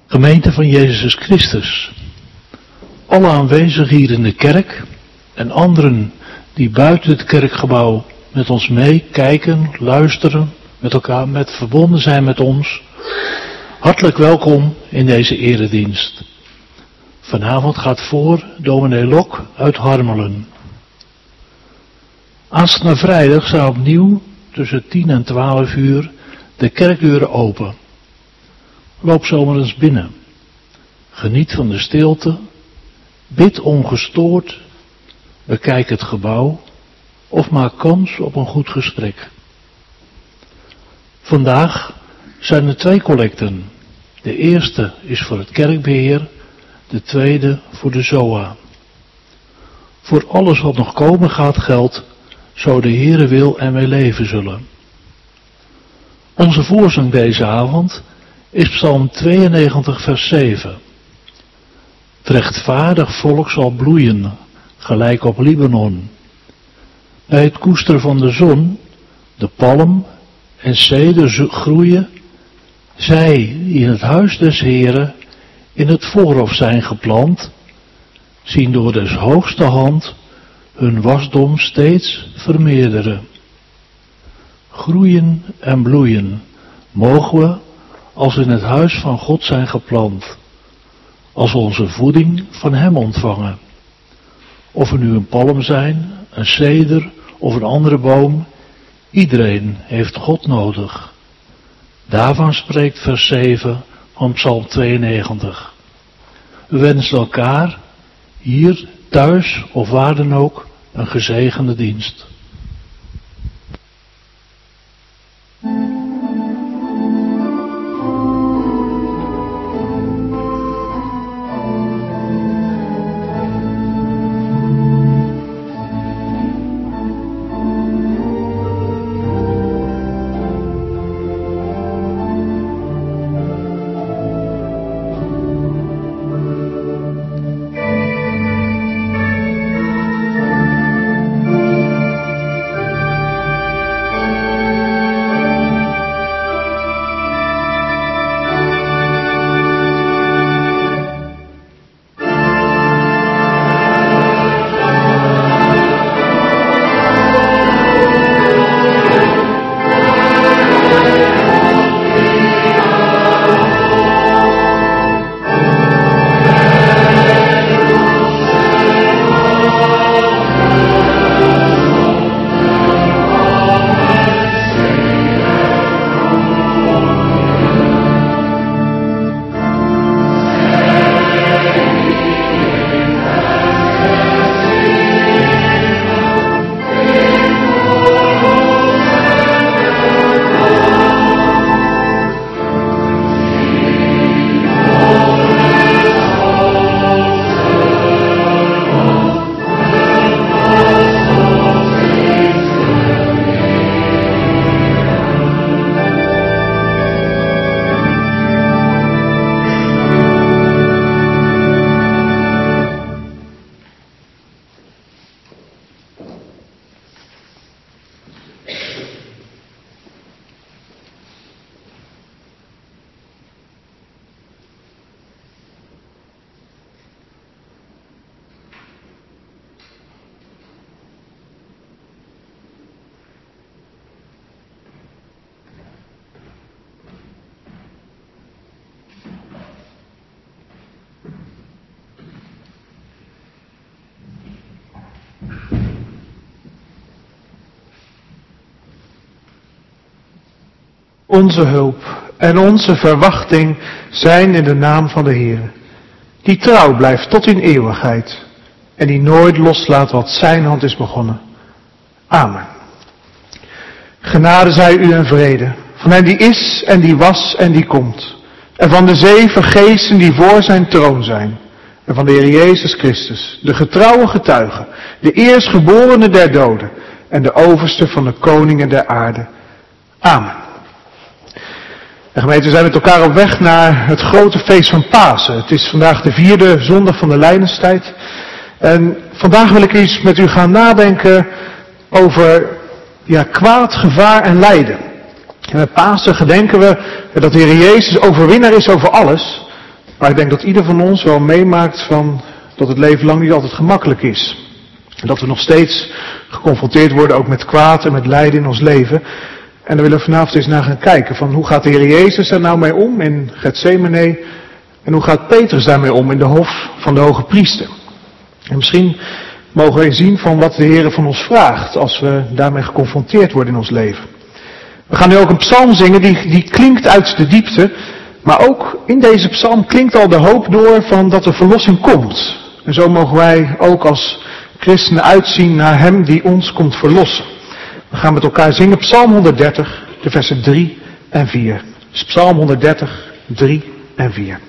Gemeente van Jezus Christus, alle aanwezigen hier in de kerk en anderen die buiten het kerkgebouw met ons meekijken, luisteren, met elkaar verbonden zijn met ons, hartelijk welkom in deze eredienst. Vanavond gaat voor dominee Lok uit Harmelen. Aanstaande vrijdag zijn opnieuw tussen 10 en 12 uur de kerkdeuren open. Loop zomaar eens binnen. Geniet van de stilte. Bid ongestoord. Bekijk het gebouw. Of maak kans op een goed gesprek. Vandaag zijn er 2 collecten. De eerste is voor het kerkbeheer. De tweede voor de ZOA. Voor alles wat nog komen gaat geldt, zo de Heere wil en wij leven zullen. Onze voorzang deze avond is Psalm 92 vers 7. Het rechtvaardig volk zal bloeien, gelijk op Libanon. Bij het koesteren van de zon, de palm en ceder groeien, zij die in het huis des Heeren in het voorhof zijn geplant, zien door des hoogste hand hun wasdom steeds vermeerderen. Groeien en bloeien mogen we als we in het huis van God zijn geplant, als we onze voeding van Hem ontvangen. Of we nu een palm zijn, een ceder of een andere boom, iedereen heeft God nodig. Daarvan spreekt vers 7 van Psalm 92. We wensen elkaar, hier, thuis of waar dan ook, een gezegende dienst. Onze hulp en onze verwachting zijn in de naam van de Heer, die trouw blijft tot in eeuwigheid en die nooit loslaat wat zijn hand is begonnen. Amen. Genade zij u en vrede, van hem die is en die was en die komt, en van de 7 geesten die voor zijn troon zijn, en van de Heer Jezus Christus, de getrouwe getuige, de eerstgeborene der doden en de overste van de koningen der aarde. Amen. En gemeente, we zijn met elkaar op weg naar het grote feest van Pasen. Het is vandaag de 4e zondag van de Lijdenstijd. En vandaag wil ik eens met u gaan nadenken over kwaad, gevaar en lijden. En met Pasen gedenken we dat de Heer Jezus overwinnaar is over alles. Maar ik denk dat ieder van ons wel meemaakt van dat het leven lang niet altijd gemakkelijk is. En dat we nog steeds geconfronteerd worden ook met kwaad en met lijden in ons leven. En daar willen we vanavond eens naar gaan kijken. Van hoe gaat de Heer Jezus daar nou mee om in Getsemane? En hoe gaat Petrus daarmee om in de hof van de hoge priester? En misschien mogen we zien van wat de Heer van ons vraagt als we daarmee geconfronteerd worden in ons leven. We gaan nu ook een psalm zingen die klinkt uit de diepte. Maar ook in deze psalm klinkt al de hoop door van dat er verlossing komt. En zo mogen wij ook als christenen uitzien naar Hem die ons komt verlossen. We gaan met elkaar zingen Psalm 130, de versen 3 en 4. Dus Psalm 130, 3 en 4.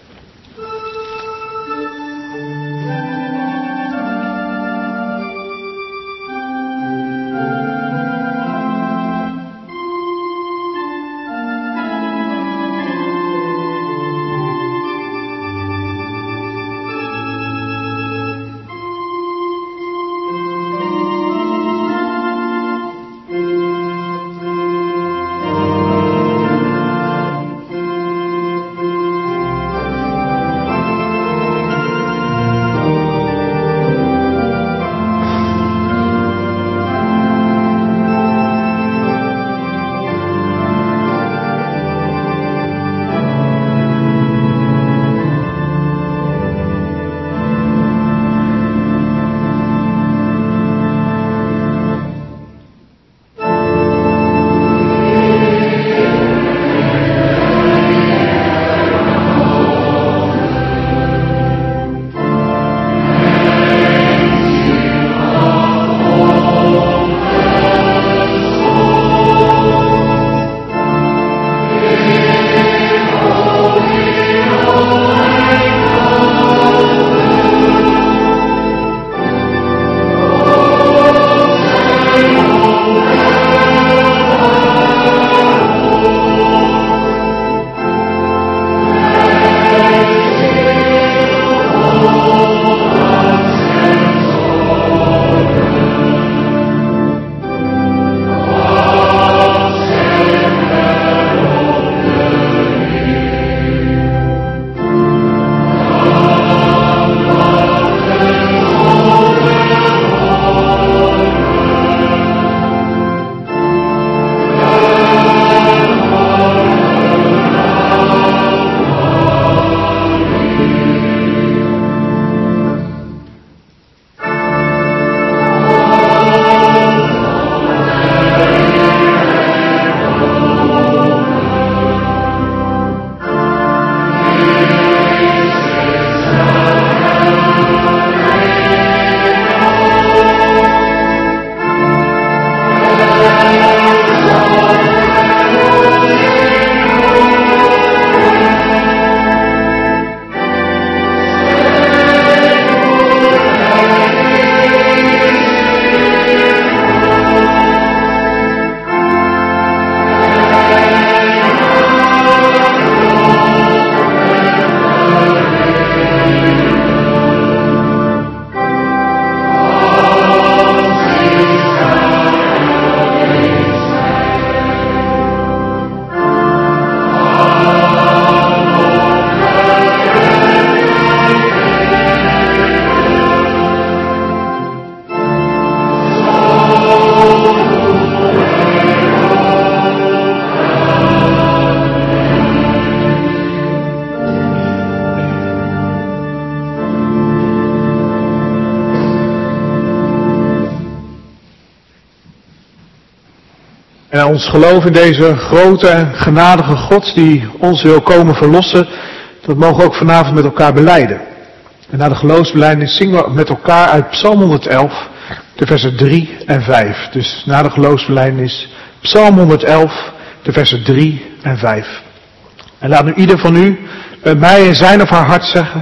En ons geloof in deze grote en genadige God die ons wil komen verlossen, dat mogen we ook vanavond met elkaar belijden. En na de geloofsbelijdenis zingen we met elkaar uit Psalm 111, de versen 3 en 5. Dus na de geloofsbelijdenis Psalm 111, de versen 3 en 5. En laat nu ieder van u met mij in zijn of haar hart zeggen: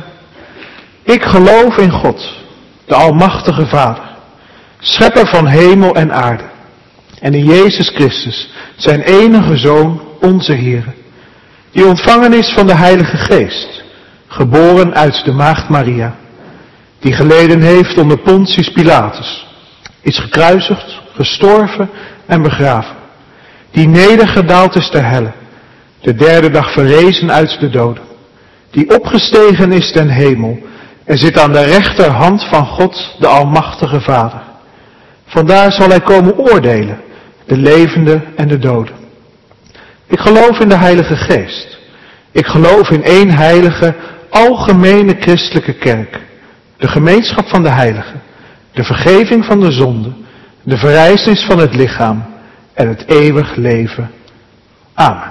ik geloof in God, de Almachtige Vader, Schepper van hemel en aarde. En in Jezus Christus, zijn enige Zoon, onze Heer, die ontvangen is van de Heilige Geest, geboren uit de Maagd Maria, die geleden heeft onder Pontius Pilatus, is gekruisigd, gestorven en begraven, die nedergedaald is ter helle, de derde dag verrezen uit de doden, die opgestegen is ten hemel en zit aan de rechterhand van God, de Almachtige Vader. Vandaar zal hij komen oordelen, de levenden en de doden. Ik geloof in de Heilige Geest. Ik geloof in één heilige, algemene christelijke kerk, de gemeenschap van de heiligen, de vergeving van de zonden, de verrijzenis van het lichaam en het eeuwig leven. Amen.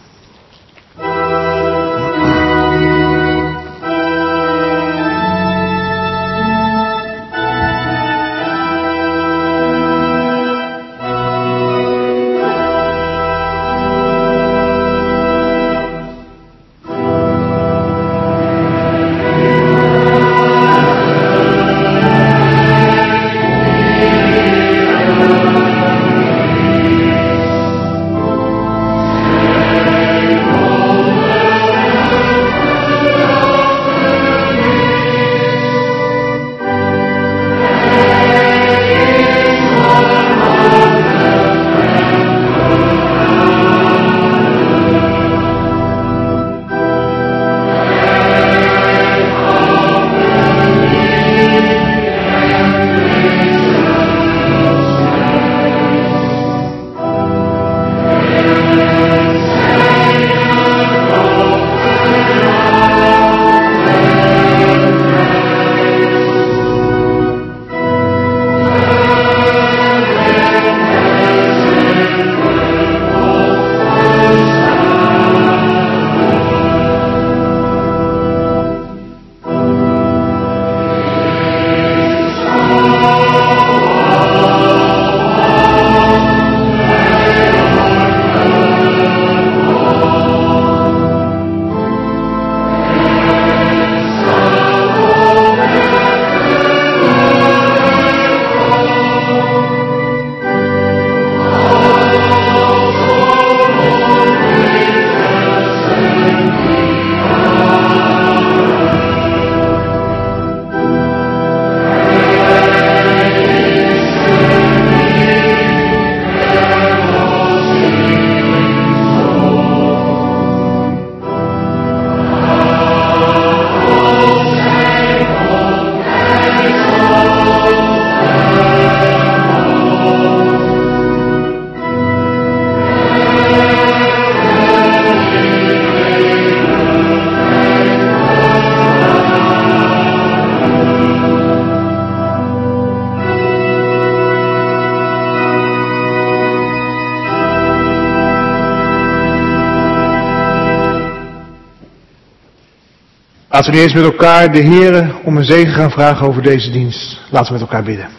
Laten we nu eens met elkaar de Heere om een zegen gaan vragen over deze dienst. Laten we met elkaar bidden.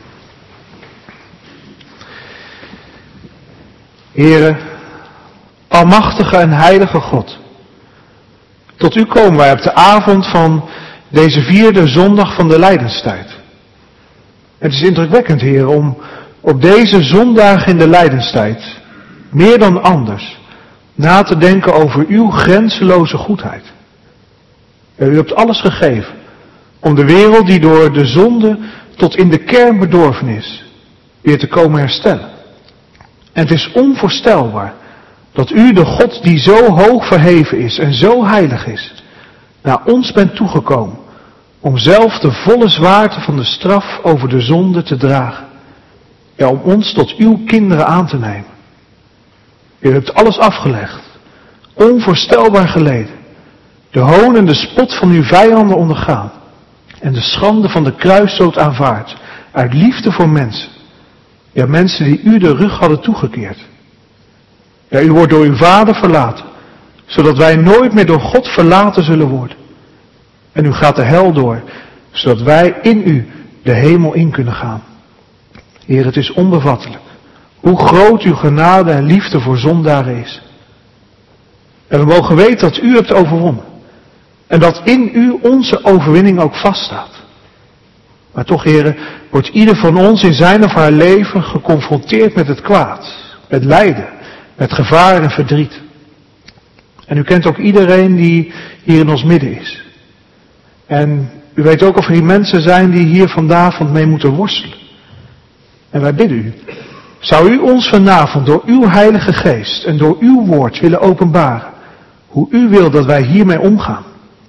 Heere, almachtige en heilige God. Tot u komen wij op de avond van deze 4e zondag van de Lijdenstijd. Het is indrukwekkend, Heer, om op deze zondag in de Lijdenstijd, meer dan anders, na te denken over uw grenzeloze goedheid. U hebt alles gegeven om de wereld die door de zonde tot in de kern bedorven is, weer te komen herstellen. En het is onvoorstelbaar dat u, de God die zo hoog verheven is en zo heilig is, naar ons bent toegekomen om zelf de volle zwaarte van de straf over de zonde te dragen. Ja, om ons tot uw kinderen aan te nemen. U hebt alles afgelegd, onvoorstelbaar geleden. De hoon en de spot van uw vijanden ondergaan. En de schande van de kruisdood aanvaard. Uit liefde voor mensen. Ja, mensen die u de rug hadden toegekeerd. Ja, u wordt door uw Vader verlaten. Zodat wij nooit meer door God verlaten zullen worden. En u gaat de hel door. Zodat wij in u de hemel in kunnen gaan. Heer, het is onbevattelijk. Hoe groot uw genade en liefde voor zondaren is. En we mogen weten dat u hebt overwonnen. En dat in u onze overwinning ook vaststaat. Maar toch, heren, wordt ieder van ons in zijn of haar leven geconfronteerd met het kwaad. Met lijden, met gevaar en verdriet. En u kent ook iedereen die hier in ons midden is. En u weet ook of er hier mensen zijn die hier vanavond mee moeten worstelen. En wij bidden u. Zou u ons vanavond door uw Heilige Geest en door uw woord willen openbaren hoe u wil dat wij hiermee omgaan.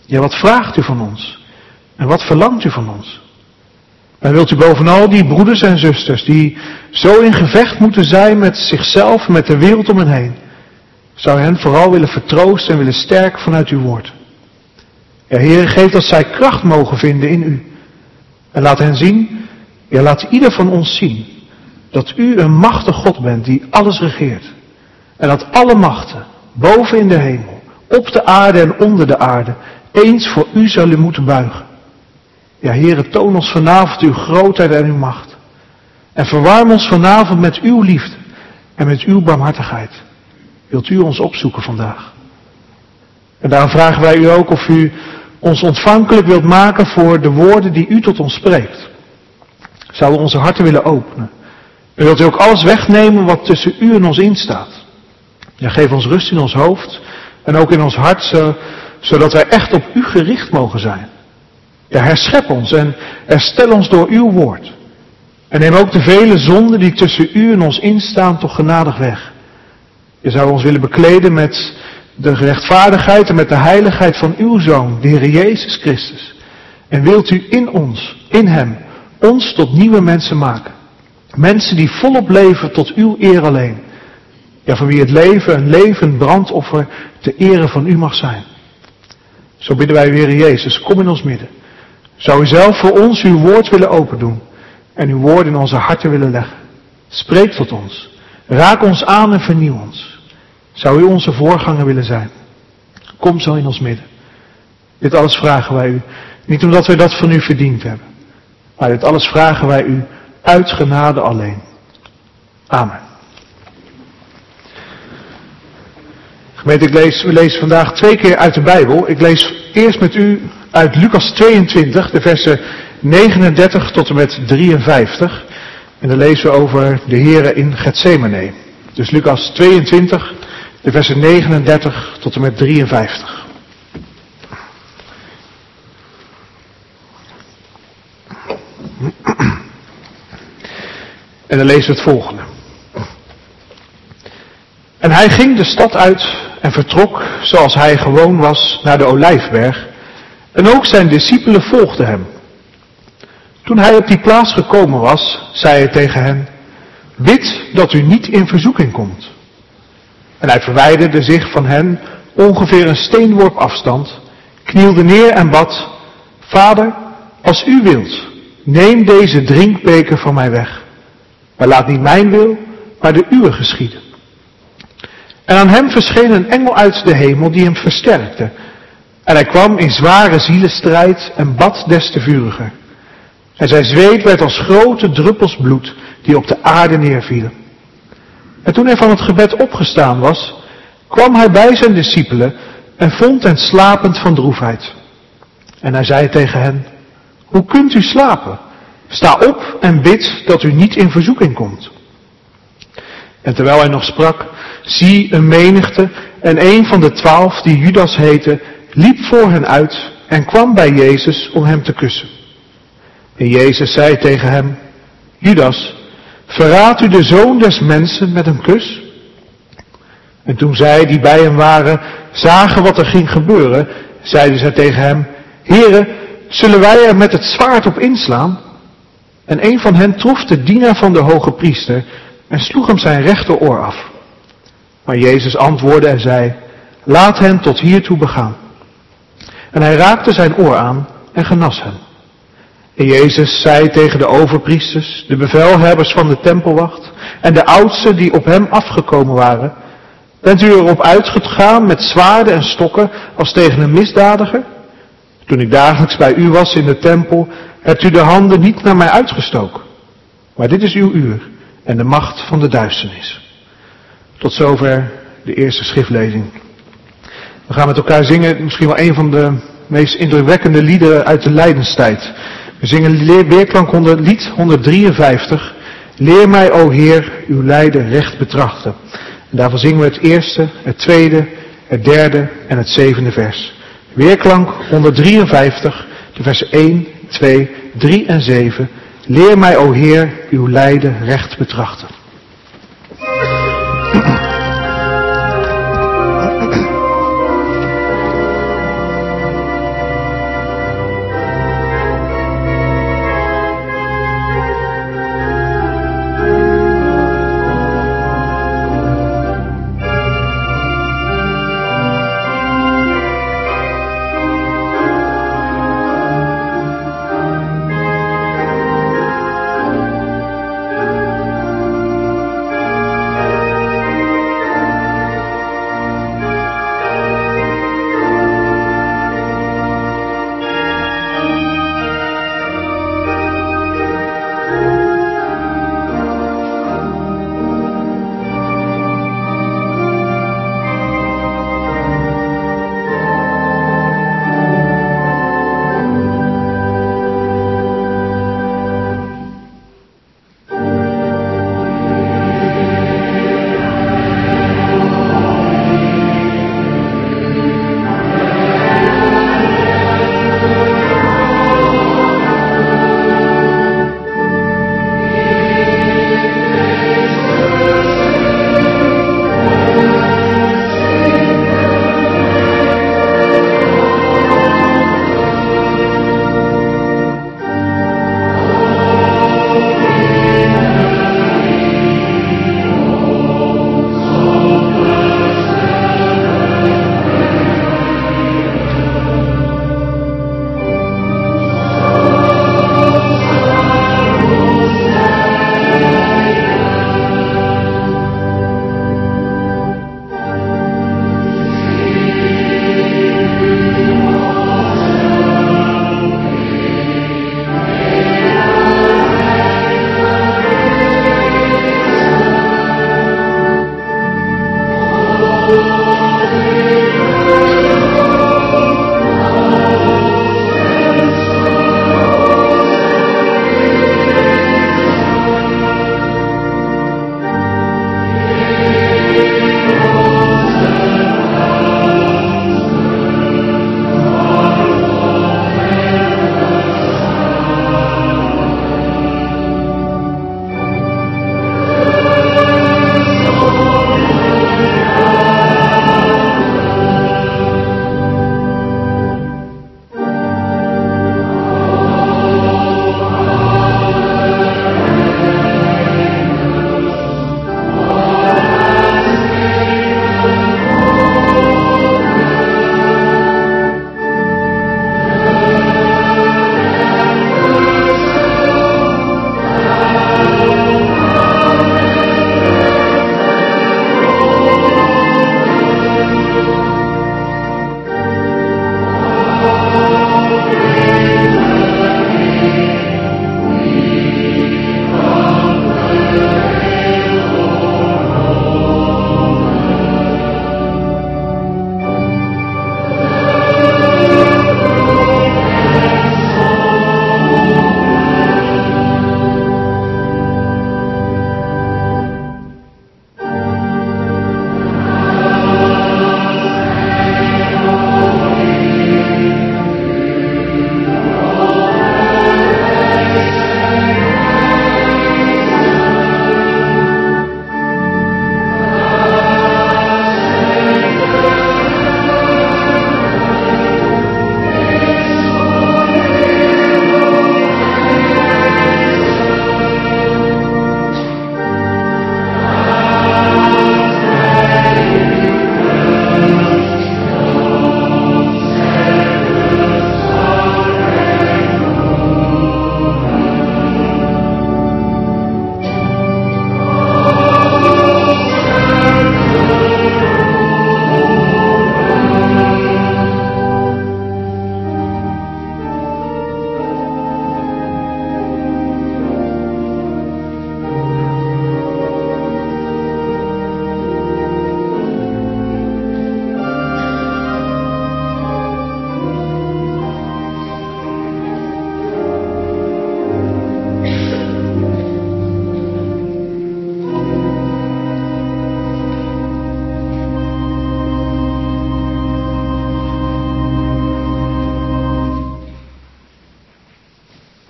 Ja, wat vraagt u van ons? En wat verlangt u van ons? En wilt u bovenal die broeders en zusters die zo in gevecht moeten zijn met zichzelf en met de wereld om hen heen, zou hen vooral willen vertroosten en willen sterken vanuit uw woord. Ja, Heer, geef dat zij kracht mogen vinden in u. En laat hen zien, ja, laat ieder van ons zien, dat u een machtig God bent die alles regeert. En dat alle machten, boven in de hemel, op de aarde en onder de aarde, eens voor u zullen moeten buigen. Ja, Heere, toon ons vanavond uw grootheid en uw macht. En verwarm ons vanavond met uw liefde en met uw barmhartigheid. Wilt u ons opzoeken vandaag? En daarom vragen wij u ook of u ons ontvankelijk wilt maken voor de woorden die u tot ons spreekt. Zouden we onze harten willen openen. En wilt u ook alles wegnemen wat tussen u en ons instaat. Ja, geef ons rust in ons hoofd en ook in ons hart, zodat wij echt op u gericht mogen zijn. Ja, herschep ons en herstel ons door uw woord. En neem ook de vele zonden die tussen u en ons instaan toch genadig weg. Je zou ons willen bekleden met de rechtvaardigheid en met de heiligheid van uw Zoon, de Heer Jezus Christus. En wilt u in ons, in hem, ons tot nieuwe mensen maken. Mensen die volop leven tot uw eer alleen. Ja, van wie het leven een levend brandoffer te ere van u mag zijn. Zo bidden wij u, Heer Jezus, kom in ons midden. Zou u zelf voor ons uw woord willen opendoen en uw woord in onze harten willen leggen. Spreek tot ons. Raak ons aan en vernieuw ons. Zou u onze voorganger willen zijn? Kom zo in ons midden. Dit alles vragen wij u. Niet omdat wij dat van u verdiend hebben. Maar dit alles vragen wij u uit genade alleen. Amen. Gemeente, we lezen vandaag 2 keer uit de Bijbel. Ik lees eerst met u uit Lucas 22, de versen 39 tot en met 53. En dan lezen we over de Here in Getsemane. Dus Lucas 22, de versen 39 tot en met 53. En dan lezen we het volgende. En hij ging de stad uit en vertrok, zoals hij gewoon was, naar de Olijfberg. En ook zijn discipelen volgden hem. Toen hij op die plaats gekomen was, zei hij tegen hen: bid dat u niet in verzoeking komt. En hij verwijderde zich van hen ongeveer een steenworp afstand, knielde neer en bad: Vader, als u wilt, neem deze drinkbeker van mij weg. Maar laat niet mijn wil, maar de uwe geschieden. En aan hem verscheen een engel uit de hemel die hem versterkte. En hij kwam in zware zielenstrijd en bad des te vuriger. En zijn zweet werd als grote druppels bloed die op de aarde neervielen. En toen hij van het gebed opgestaan was, kwam hij bij zijn discipelen en vond hen slapend van droefheid. En hij zei tegen hen: hoe kunt u slapen? Sta op en bid dat u niet in verzoeking komt. En terwijl hij nog sprak, zie een menigte en een van de 12, die Judas heette, liep voor hen uit en kwam bij Jezus om hem te kussen. En Jezus zei tegen hem: Judas, verraadt u de Zoon des Mensen met een kus? En toen zij die bij hem waren zagen wat er ging gebeuren, zeiden zij tegen hem: Heere, zullen wij er met het zwaard op inslaan? En een van hen trof de dienaar van de hoge priester en sloeg hem zijn rechteroor af. Maar Jezus antwoordde en zei: laat hen tot hiertoe begaan. En hij raakte zijn oor aan en genas hem. En Jezus zei tegen de overpriesters, de bevelhebbers van de tempelwacht en de oudsten die op hem afgekomen waren: bent u erop uitgegaan met zwaarden en stokken als tegen een misdadiger? Toen ik dagelijks bij u was in de tempel, hebt u de handen niet naar mij uitgestoken. Maar dit is uw uur en de macht van de duisternis. Tot zover de eerste schriftlezing. We gaan met elkaar zingen misschien wel een van de meest indrukwekkende liederen uit de Lijdenstijd. We zingen weerklank lied 153. Leer mij, o Heer, uw lijden recht betrachten. En daarvan zingen we het eerste, het tweede, het derde en het zevende vers. Weerklank 153, de versen 1, 2, 3 en 7. Leer mij, o Heer, uw lijden recht betrachten.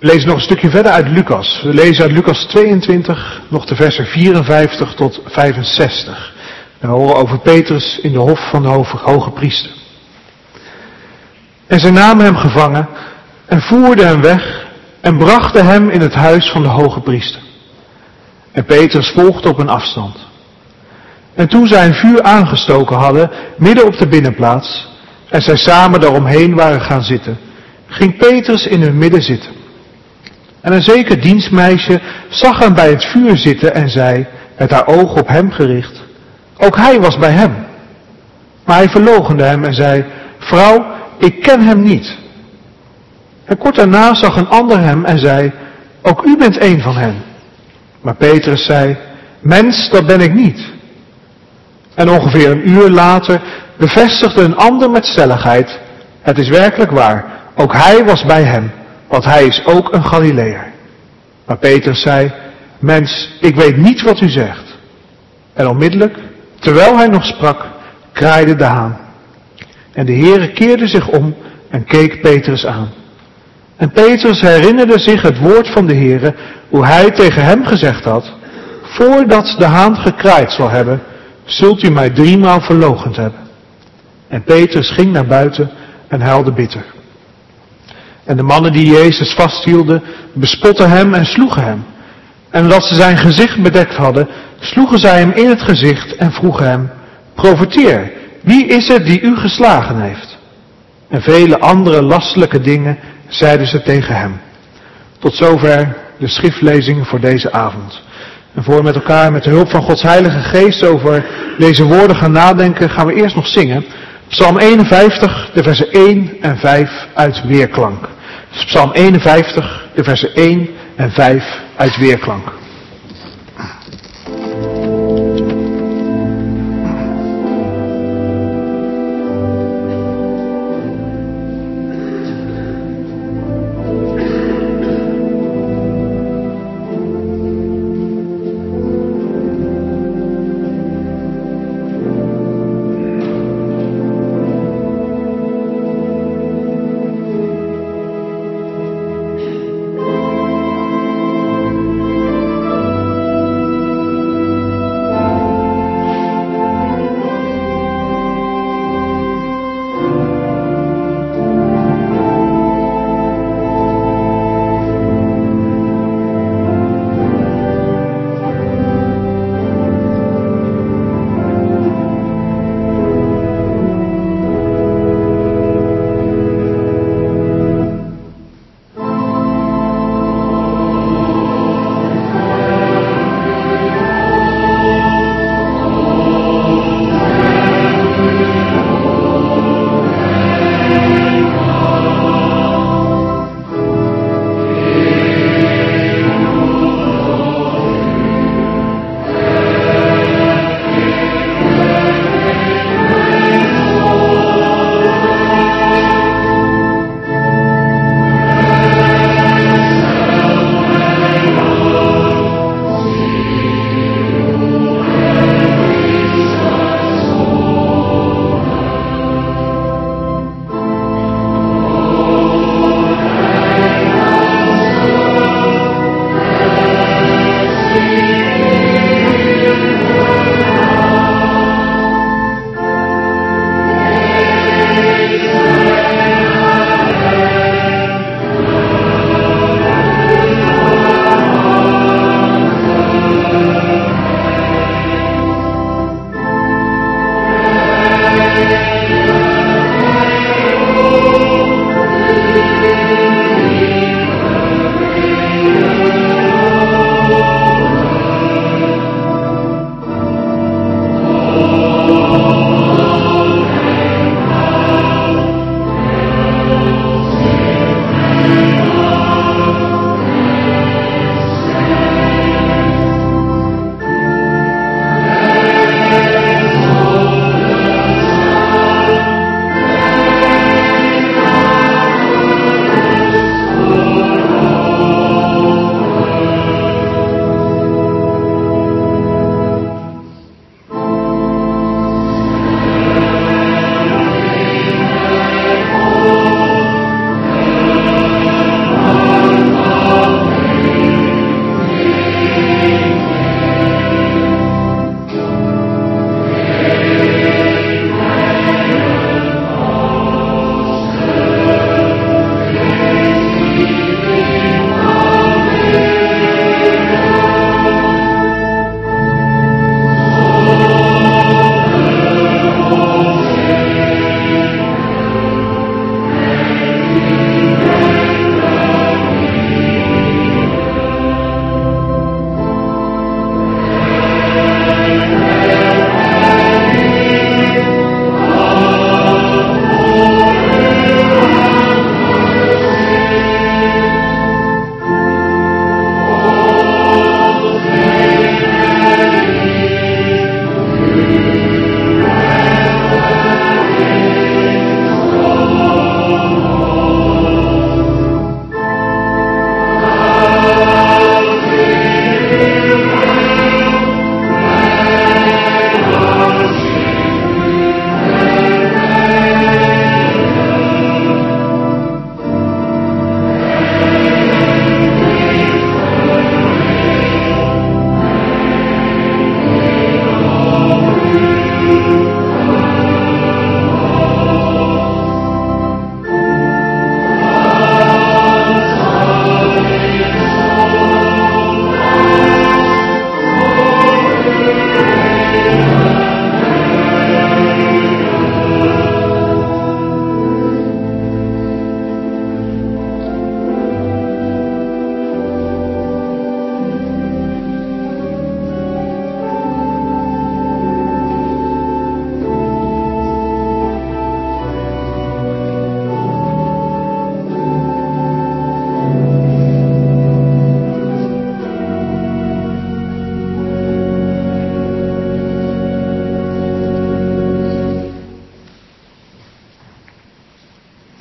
We lezen nog een stukje verder uit Lucas. We lezen uit Lucas 22, nog de versen 54 tot 65. En we horen over Petrus in de hof van de hoge priester. En zij namen hem gevangen en voerden hem weg en brachten hem in het huis van de hoge priester. En Petrus volgde op een afstand. En toen zij een vuur aangestoken hadden, midden op de binnenplaats, en zij samen daaromheen waren gaan zitten, ging Petrus in hun midden zitten. En een zeker dienstmeisje zag hem bij het vuur zitten en zei, met haar oog op hem gericht, ook hij was bij hem. Maar hij verloochende hem en zei, vrouw, ik ken hem niet. En kort daarna zag een ander hem en zei, ook u bent een van hen. Maar Petrus zei, mens, dat ben ik niet. En ongeveer een uur later bevestigde een ander met stelligheid, het is werkelijk waar, ook hij was bij hem, want hij is ook een Galileër. Maar Petrus zei, mens, ik weet niet wat u zegt. En onmiddellijk, terwijl hij nog sprak, kraaide de haan. En de Heere keerde zich om en keek Petrus aan. En Petrus herinnerde zich het woord van de Heere, hoe hij tegen hem gezegd had, voordat de haan gekraaid zal hebben, zult u mij 3 maal verloochend hebben. En Petrus ging naar buiten en huilde bitter. En de mannen die Jezus vasthielden, bespotten hem en sloegen hem. En omdat ze zijn gezicht bedekt hadden, sloegen zij hem in het gezicht en vroegen hem, profeteer, wie is het die u geslagen heeft? En vele andere lastelijke dingen zeiden ze tegen hem. Tot zover de schriftlezing voor deze avond. En voor we met elkaar met de hulp van Gods Heilige Geest over deze woorden gaan nadenken, gaan we eerst nog zingen. Psalm 51, de versen 1 en 5 uit Weerklank. Dus Psalm 51, de versen 1 en 5 uit Weerklank.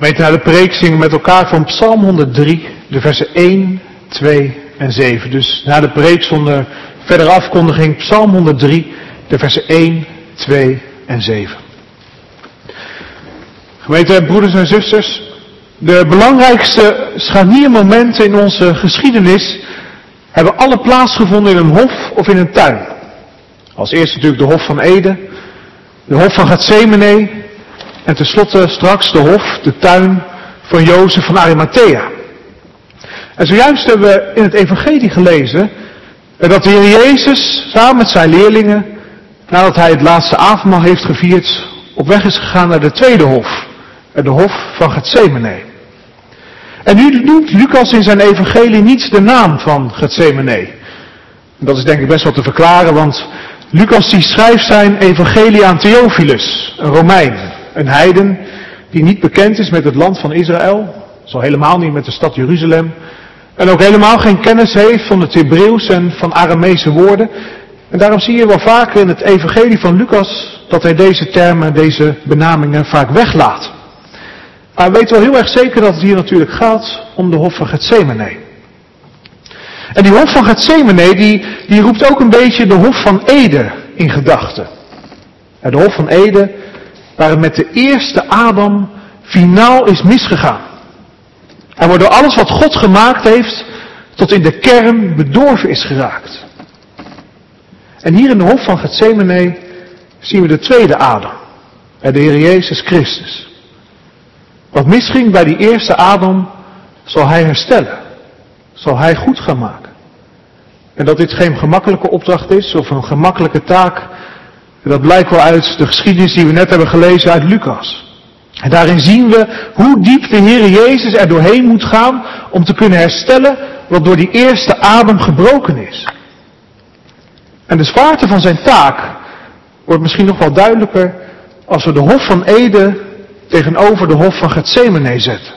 Gemeente, naar de preek zingen met elkaar van Psalm 103, de versen 1, 2 en 7. Dus na de preek zonder verdere afkondiging, Psalm 103, de versen 1, 2 en 7. Gemeente, broeders en zusters, de belangrijkste scharniermomenten in onze geschiedenis hebben alle plaatsgevonden in een hof of in een tuin. Als eerste natuurlijk de hof van Eden, de hof van Gethsemane en tenslotte straks de hof, de tuin van Jozef van Arimathea. En zojuist hebben we in het evangelie gelezen dat de Heer Jezus samen met zijn leerlingen, nadat hij het laatste avondmaal heeft gevierd, op weg is gegaan naar de tweede hof, de hof van Gethsemane. En nu noemt Lucas in zijn evangelie niet de naam van Gethsemane. Dat is denk ik best wel te verklaren, want Lucas die schrijft zijn evangelie aan Theophilus, een Romein, een heiden die niet bekend is met het land van Israël, zo helemaal niet met de stad Jeruzalem, en ook helemaal geen kennis heeft van het Hebreeuws en van Aramese woorden. En daarom zie je wel vaker in het evangelie van Lucas dat hij deze termen, deze benamingen vaak weglaat. Maar we weten wel heel erg zeker dat het hier natuurlijk gaat om de hof van Gethsemane. En die hof van Gethsemane die roept ook een beetje de hof van Eden in gedachten. De hof van Eden waar het met de eerste Adam finaal is misgegaan. En waardoor alles wat God gemaakt heeft tot in de kern bedorven is geraakt. En hier in de hof van Gethsemane zien we de tweede Adam, de Heer Jezus Christus. Wat misging bij die eerste Adam zal hij herstellen, zal hij goed gaan maken. En dat dit geen gemakkelijke opdracht is of een gemakkelijke taak, dat blijkt wel uit de geschiedenis die we net hebben gelezen uit Lucas. En daarin zien we hoe diep de Heer Jezus er doorheen moet gaan om te kunnen herstellen wat door die eerste Adam gebroken is. En de zwaarte van zijn taak wordt misschien nog wel duidelijker als we de hof van Eden tegenover de hof van Gethsemane zetten.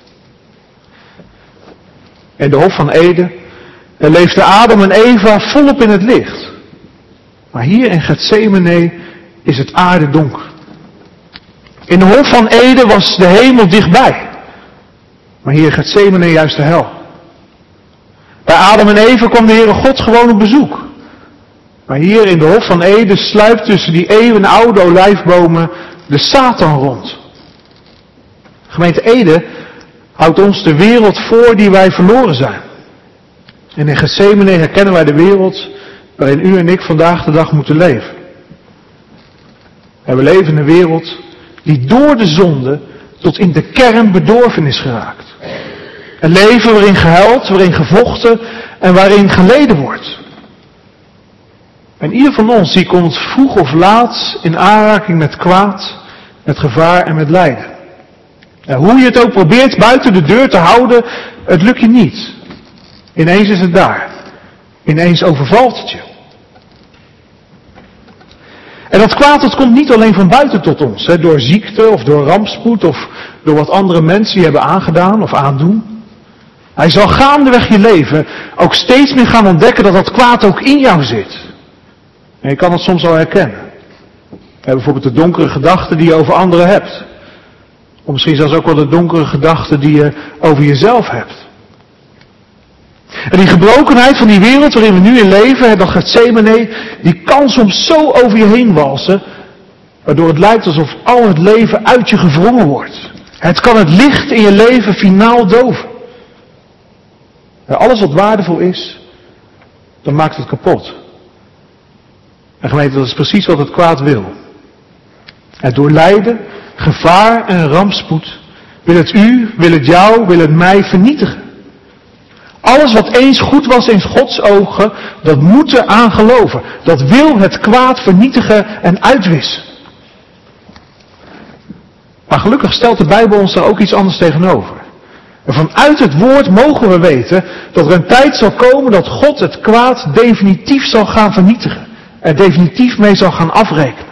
In de hof van Eden leefden Adam en Eva volop in het licht. Maar hier in Gethsemane is het aardedonker. In de hof van Eden was de hemel dichtbij. Maar hier in Gethsemane juist de hel. Bij Adam en Eva kwam de Heere God gewoon op bezoek. Maar hier in de hof van Eden sluipt tussen die eeuwenoude olijfbomen de Satan rond. Gemeente Eden houdt ons de wereld voor die wij verloren zijn. En in Gethsemane herkennen wij de wereld waarin u en ik vandaag de dag moeten leven. En we leven in een wereld die door de zonde tot in de kern bedorven is geraakt. Een leven waarin gehuild, waarin gevochten en waarin geleden wordt. En ieder van ons die komt vroeg of laat in aanraking met kwaad, met gevaar en met lijden. En hoe je het ook probeert buiten de deur te houden, het lukt je niet. Ineens is het daar. Ineens overvalt het je. En dat kwaad dat komt niet alleen van buiten tot ons, door ziekte of door rampspoed of door wat andere mensen je hebben aangedaan of aandoen. Hij zal gaandeweg je leven ook steeds meer gaan ontdekken dat dat kwaad ook in jou zit. En je kan het soms al herkennen. Bijvoorbeeld de donkere gedachten die je over anderen hebt. Of misschien zelfs ook wel de donkere gedachten die je over jezelf hebt. En die gebrokenheid van die wereld waarin we nu in leven, dat Gethsemane, die kan soms zo over je heen walsen, waardoor het lijkt alsof al het leven uit je gewrongen wordt. Het kan het licht in je leven finaal doven. En alles wat waardevol is, dan maakt het kapot. En gemeente, dat is precies wat het kwaad wil. En door lijden, gevaar en rampspoed wil het u, wil het jou, wil het mij vernietigen. Alles wat eens goed was in Gods ogen, dat moet er aan geloven. Dat wil het kwaad vernietigen en uitwissen. Maar gelukkig stelt de Bijbel ons daar ook iets anders tegenover. En vanuit het woord mogen we weten dat er een tijd zal komen dat God het kwaad definitief zal gaan vernietigen. Er definitief mee zal gaan afrekenen.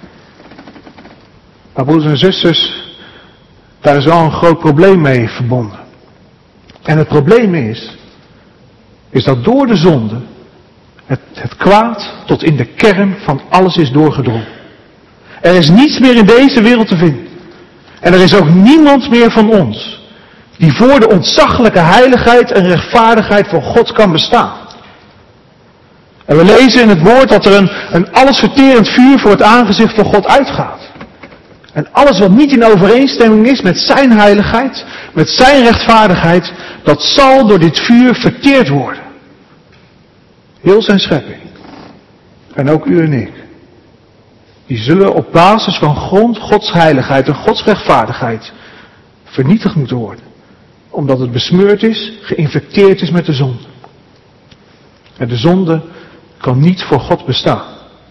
Maar broeders en zusters, daar is wel een groot probleem mee verbonden. En het probleem is dat door de zonde het kwaad tot in de kern van alles is doorgedrongen. Er is niets meer in deze wereld te vinden. En er is ook niemand meer van ons die voor de ontzaglijke heiligheid en rechtvaardigheid van God kan bestaan. En we lezen in het woord dat er een allesverterend vuur voor het aangezicht van God uitgaat. En alles wat niet in overeenstemming is met zijn heiligheid, met zijn rechtvaardigheid, dat zal door dit vuur verteerd worden. Heel zijn schepping. En ook u en ik. Die zullen op basis van Gods heiligheid en Gods rechtvaardigheid vernietigd moeten worden. Omdat het besmeurd is, geïnfecteerd is met de zonde. En de zonde kan niet voor God bestaan.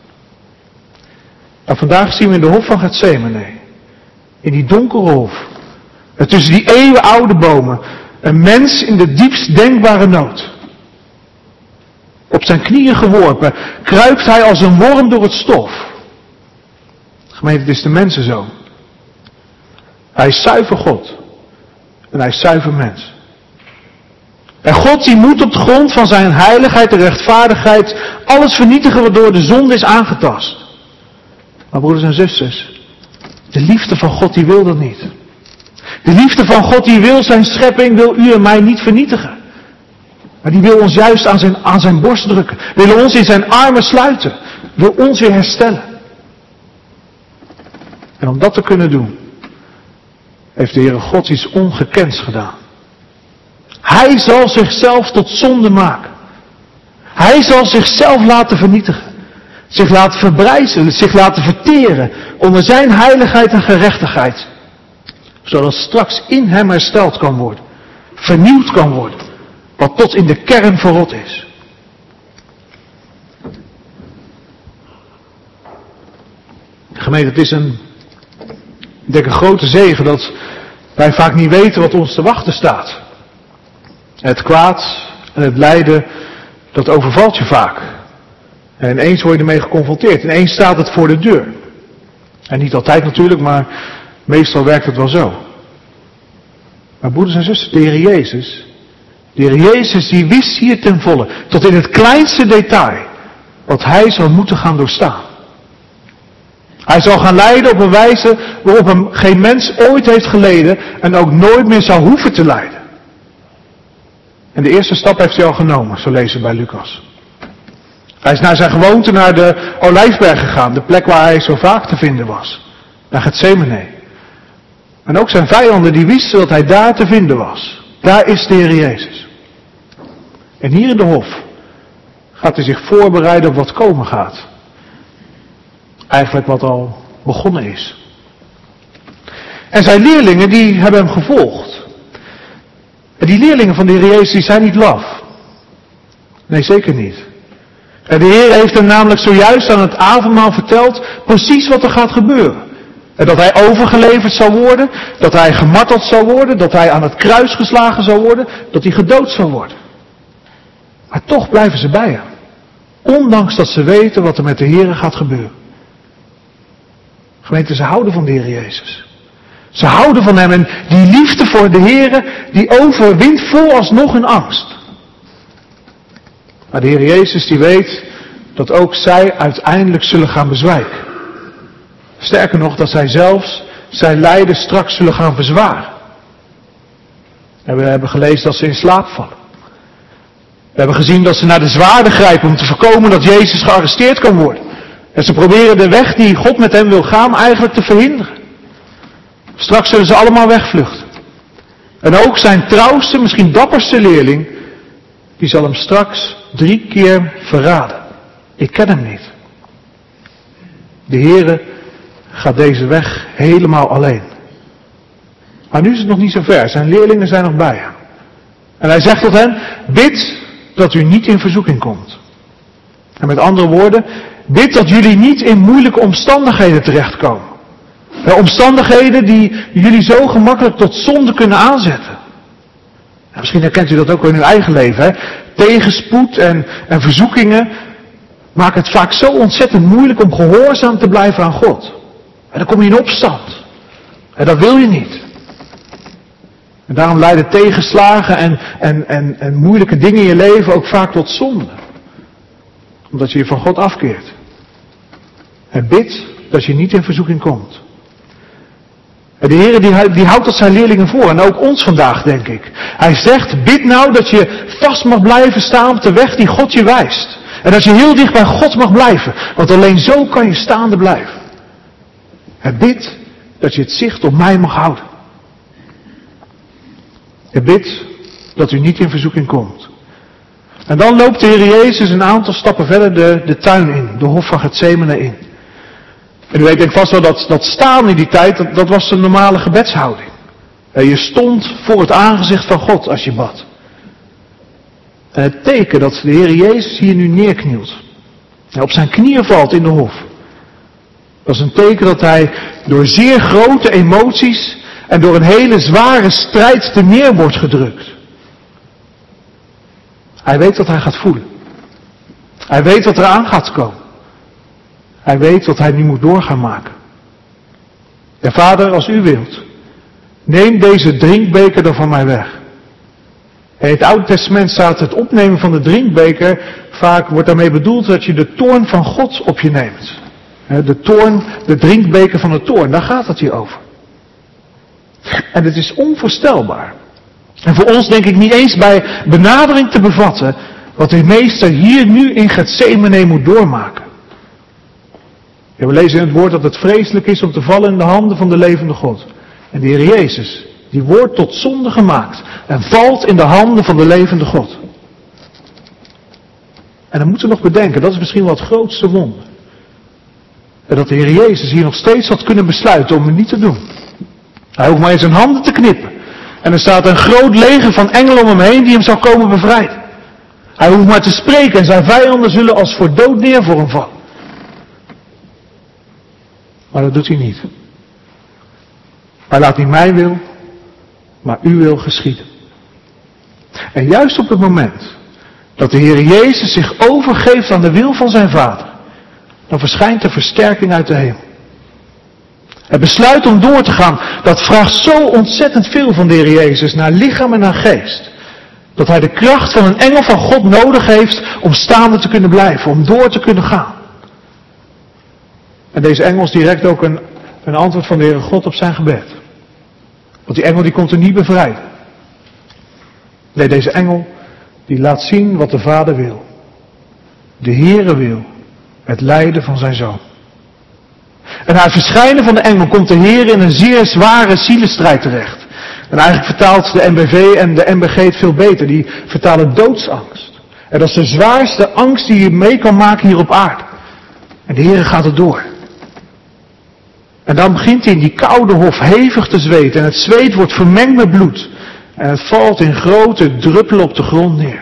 En vandaag zien we in de hof van Getsemane, in die donkere hof, en tussen die eeuwenoude bomen, een mens in de diepst denkbare nood. Op zijn knieën geworpen, kruipt hij als een worm door het stof. Gemeente, het is de mensenzoon. Hij is zuiver God. En hij is zuiver mens. En God die moet op de grond van zijn heiligheid en rechtvaardigheid alles vernietigen wat door de zonde is aangetast. Maar broeders en zusters, de liefde van God die wil dat niet. De liefde van God die wil zijn schepping, wil u en mij niet vernietigen. Maar die wil ons juist aan zijn borst drukken. Wil ons in zijn armen sluiten. Wil ons weer herstellen. En om dat te kunnen doen, heeft de Heere God iets ongekends gedaan. Hij zal zichzelf tot zonde maken. Hij zal zichzelf laten vernietigen. Zich laten verbrijzelen, zich laten verteren onder zijn heiligheid en gerechtigheid. Zodat straks in hem hersteld kan worden. Vernieuwd kan worden. Wat tot in de kern verrot is. Gemeente, het is een grote zegen dat wij vaak niet weten wat ons te wachten staat. Het kwaad en het lijden, dat overvalt je vaak. En ineens word je ermee geconfronteerd. Ineens staat het voor de deur. En niet altijd natuurlijk, maar meestal werkt het wel zo. Maar broeders en zusters, de Heer Jezus die wist hier ten volle, tot in het kleinste detail, wat hij zal moeten gaan doorstaan. Hij zal gaan lijden op een wijze waarop hem geen mens ooit heeft geleden en ook nooit meer zou hoeven te lijden. En de eerste stap heeft hij al genomen, zo lezen we bij Lucas. Hij is naar zijn gewoonte naar de Olijfberg gegaan, de plek waar hij zo vaak te vinden was. Naar Getsemane. En ook zijn vijanden die wisten dat hij daar te vinden was. Daar is de Heer Jezus. En hier in de hof gaat hij zich voorbereiden op wat komen gaat. Eigenlijk wat al begonnen is. En zijn leerlingen die hebben hem gevolgd. En die leerlingen van de Heer Jezus die zijn niet laf. Nee, zeker niet. En de Heer heeft hem namelijk zojuist aan het avondmaal verteld precies wat er gaat gebeuren. En dat hij overgeleverd zou worden, dat hij gemarteld zou worden, dat hij aan het kruis geslagen zou worden, dat hij gedood zou worden. Maar toch blijven ze bij hem. Ondanks dat ze weten wat er met de Heer gaat gebeuren. Gemeente, ze houden van de Heer Jezus. Ze houden van hem en die liefde voor de Heer, die overwint vooralsnog hun angst. Maar de Heer Jezus die weet dat ook zij uiteindelijk zullen gaan bezwijken. Sterker nog, dat zij zelfs zijn lijden straks zullen gaan verzwaren. En we hebben gelezen dat ze in slaap vallen. We hebben gezien dat ze naar de zwaarden grijpen om te voorkomen dat Jezus gearresteerd kan worden. En ze proberen de weg die God met hem wil gaan eigenlijk te verhinderen. Straks zullen ze allemaal wegvluchten. En ook zijn trouwste, misschien dapperste leerling, die zal hem straks 3 keer verraden. Ik ken hem niet. De Heere gaat deze weg helemaal alleen. Maar nu is het nog niet zo ver. Zijn leerlingen zijn nog bij hem. En hij zegt tot hen, bid dat u niet in verzoeking komt. En met andere woorden, bid dat jullie niet in moeilijke omstandigheden terechtkomen. Omstandigheden die jullie zo gemakkelijk tot zonde kunnen aanzetten. En misschien herkent u dat ook wel in uw eigen leven. Hè? Tegenspoed en verzoekingen maken het vaak zo ontzettend moeilijk om gehoorzaam te blijven aan God. En dan kom je in opstand. En dat wil je niet. En daarom leiden tegenslagen en moeilijke dingen in je leven ook vaak tot zonde. Omdat je je van God afkeert. En bid dat je niet in verzoeking komt. En de Heer die houdt dat zijn leerlingen voor. En ook ons vandaag, denk ik. Hij zegt, bid nou dat je vast mag blijven staan op de weg die God je wijst. En dat je heel dicht bij God mag blijven. Want alleen zo kan je staande blijven. Hij bidt dat je het zicht op mij mag houden. Hij bidt dat u niet in verzoeking komt. En dan loopt de Heer Jezus een aantal stappen verder de tuin in. De hof van Getsemane in. En u weet denk vast wel dat staan in die tijd, dat was de normale gebedshouding. Je stond voor het aangezicht van God als je bad. En het teken dat de Heer Jezus hier nu neerknielt. En op zijn knieën valt in de hof. Dat is een teken dat hij door zeer grote emoties en door een hele zware strijd te neer wordt gedrukt. Hij weet wat hij gaat voelen. Hij weet wat er aan gaat komen. Hij weet wat hij nu moet door gaan maken. Ja, Vader, als u wilt, neem deze drinkbeker dan van mij weg. In het Oude Testament staat het opnemen van de drinkbeker, vaak wordt daarmee bedoeld dat je de toorn van God op je neemt. De drinkbeker van de toorn, daar gaat het hier over. En het is onvoorstelbaar. En voor ons denk ik niet eens bij benadering te bevatten wat de meester hier nu in Getsemane moet doormaken. Ja, we lezen in het woord dat het vreselijk is om te vallen in de handen van de levende God. En de Heer Jezus, die wordt tot zonde gemaakt en valt in de handen van de levende God. En dan moeten we nog bedenken, dat is misschien wel het grootste wonder. En dat de Heer Jezus hier nog steeds had kunnen besluiten om het niet te doen. Hij hoeft maar in zijn handen te knippen. En er staat een groot leger van engelen om hem heen die hem zou komen bevrijden. Hij hoeft maar te spreken en zijn vijanden zullen als voor dood neer voor hem vallen. Maar dat doet hij niet. Hij laat niet mijn wil, maar uw wil geschieden. En juist op het moment dat de Heer Jezus zich overgeeft aan de wil van zijn Vader, dan verschijnt de versterking uit de hemel. Het besluit om door te gaan, dat vraagt zo ontzettend veel van de Heer Jezus, naar lichaam en naar geest. Dat hij de kracht van een engel van God nodig heeft om staande te kunnen blijven, om door te kunnen gaan. En deze engel is direct ook een antwoord van de Heere God op zijn gebed. Want die engel die komt er niet bevrijden. Nee, deze engel die laat zien wat de Vader wil. De Heere wil het lijden van zijn Zoon. En na het verschijnen van de engel komt de Heer in een zeer zware zielenstrijd terecht. En eigenlijk vertaalt de NBV en de MBG het veel beter. Die vertalen doodsangst. En dat is de zwaarste angst die je mee kan maken hier op aarde. En de Heer gaat er door. En dan begint hij in die koude hof hevig te zweten. En het zweet wordt vermengd met bloed. En het valt in grote druppelen op de grond neer.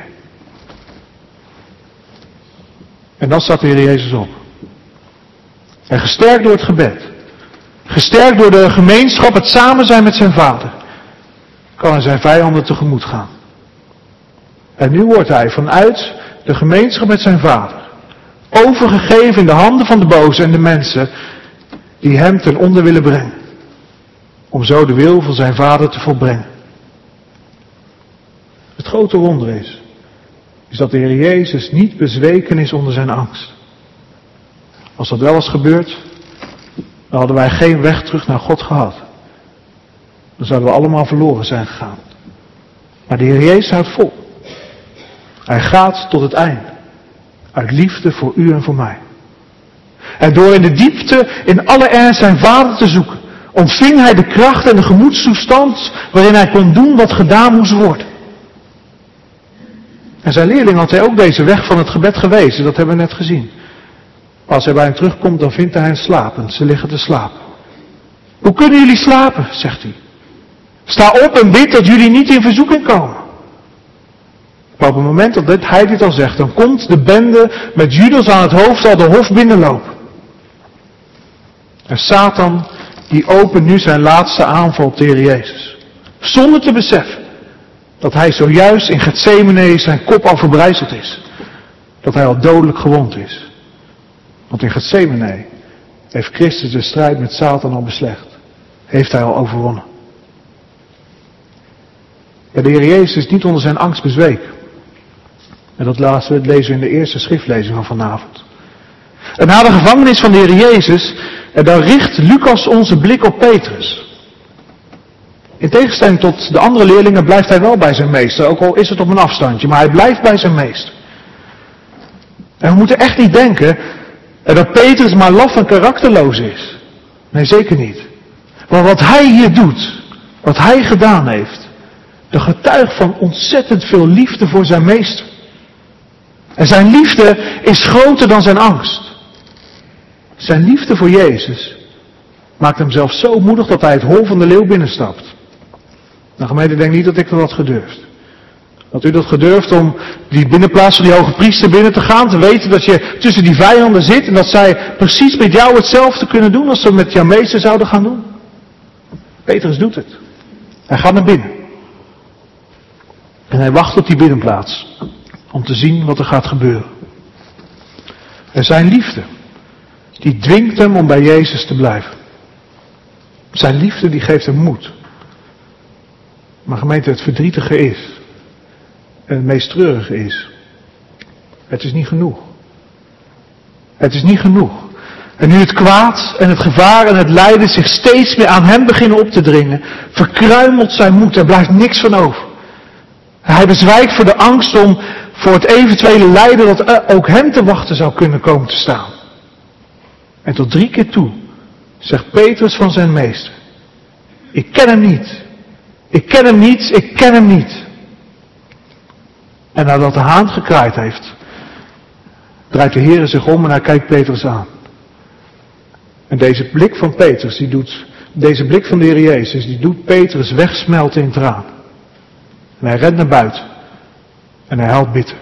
En dan staat de Heer Jezus op. En gesterkt door het gebed, gesterkt door de gemeenschap, het samen zijn met zijn Vader, kan hij zijn vijanden tegemoet gaan. En nu wordt hij vanuit de gemeenschap met zijn Vader overgegeven in de handen van de boze en de mensen die hem ten onder willen brengen. Om zo de wil van zijn Vader te volbrengen. Het grote wonder is dat de Heer Jezus niet bezweken is onder zijn angst. Als dat wel was gebeurd, dan hadden wij geen weg terug naar God gehad. Dan zouden we allemaal verloren zijn gegaan. Maar de Heer Jezus houdt vol. Hij gaat tot het einde. Uit liefde voor u en voor mij. En door in de diepte, in alle ernst zijn Vader te zoeken, ontving hij de kracht en de gemoedstoestand waarin hij kon doen wat gedaan moest worden. En zijn leerling had hij ook deze weg van het gebed gewezen, dat hebben we net gezien. Als hij bij hen terugkomt, dan vindt hij hen slapend. Ze liggen te slapen. Hoe kunnen jullie slapen, zegt hij. Sta op en bid dat jullie niet in verzoeking komen. Maar op het moment dat hij dit al zegt, dan komt de bende met Judas aan het hoofd al de hof binnenlopen. En Satan, die opent nu zijn laatste aanval op de Heer Jezus. Zonder te beseffen dat hij zojuist in Getsemane zijn kop al verbrijzeld is. Dat hij al dodelijk gewond is. Want in Getsemane heeft Christus de strijd met Satan al beslecht. Heeft hij al overwonnen. Ja, de Heer Jezus is niet onder zijn angst bezweken. En dat lezen we in de eerste schriftlezing van vanavond. En na de gevangenis van de Heer Jezus, dan richt Lucas onze blik op Petrus. In tegenstelling tot de andere leerlingen blijft hij wel bij zijn meester, ook al is het op een afstandje, maar hij blijft bij zijn meester. En we moeten echt niet denken dat Petrus maar laf en karakterloos is. Nee, zeker niet. Maar wat hij hier doet, wat hij gedaan heeft, dat getuigt van ontzettend veel liefde voor zijn meester. En zijn liefde is groter dan zijn angst. Zijn liefde voor Jezus maakt hem zelfs zo moedig dat hij het hol van de leeuw binnenstapt. Nou gemeente, denk niet dat ik dat had gedurfd. Had u dat gedurfd om die binnenplaats van die hoge priester binnen te gaan, te weten dat je tussen die vijanden zit en dat zij precies met jou hetzelfde kunnen doen als ze met jouw meester zouden gaan doen? Petrus doet het. Hij gaat naar binnen. En hij wacht op die binnenplaats om te zien wat er gaat gebeuren. En zijn liefde, die dwingt hem om bij Jezus te blijven. Zijn liefde die geeft hem moed. Maar gemeente, het verdrietige is, en het meest treurige is, het is niet genoeg. Het is niet genoeg. En nu het kwaad en het gevaar en het lijden zich steeds meer aan hem beginnen op te dringen, verkruimelt zijn moed, er blijft niks van over. Hij bezwijkt voor de angst om voor het eventuele lijden dat ook hem te wachten zou kunnen komen te staan. En tot 3 keer toe zegt Petrus van zijn meester: ik ken hem niet. Ik ken hem niet, ik ken hem niet. En nadat de haan gekraaid heeft, draait de Heer zich om en hij kijkt Petrus aan. En deze blik van Petrus, deze blik van de Heer Jezus, die doet Petrus wegsmelten in tranen. En hij rent naar buiten. En hij huilt bitter.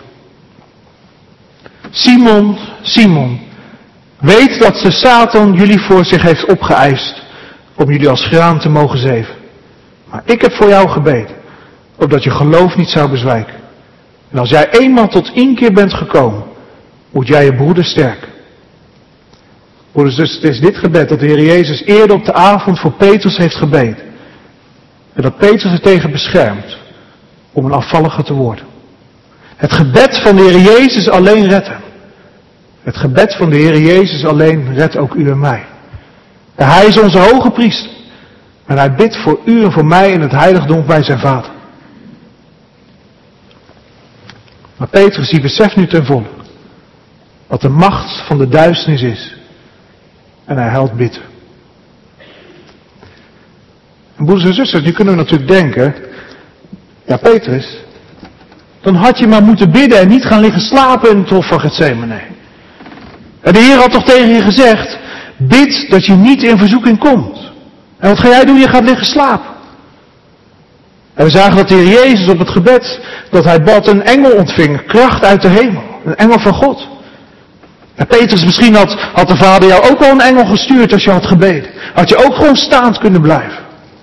Simon, Simon, weet dat de Satan jullie voor zich heeft opgeëist om jullie als graan te mogen zeven. Maar ik heb voor jou gebeden, opdat je geloof niet zou bezwijken. En als jij eenmaal tot inkeer bent gekomen, moet jij je broeder sterken. Broeders, dus het is dit gebed dat de Heer Jezus eerder op de avond voor Petrus heeft gebeden. En dat Petrus er tegen beschermt om een afvallige te worden. Het gebed van de Heer Jezus alleen redt hem. Het gebed van de Heer Jezus alleen redt ook u en mij. En hij is onze hoge priester. En hij bidt voor u en voor mij in het heiligdom bij zijn Vader. Maar Petrus die beseft nu ten volle wat de macht van de duisternis is. En hij huilt bitter. En broeders en zusters, nu kunnen we natuurlijk denken, ja Petrus, dan had je maar moeten bidden en niet gaan liggen slapen in het hof van Getsemane. En de Heer had toch tegen je gezegd, bid dat je niet in verzoeking komt. En wat ga jij doen? Je gaat liggen slapen. En we zagen dat de Heer Jezus op het gebed dat hij bad een engel ontving, kracht uit de hemel, een engel van God. En Petrus, misschien had de Vader jou ook wel een engel gestuurd als je had gebeden. Had je ook gewoon staand kunnen blijven.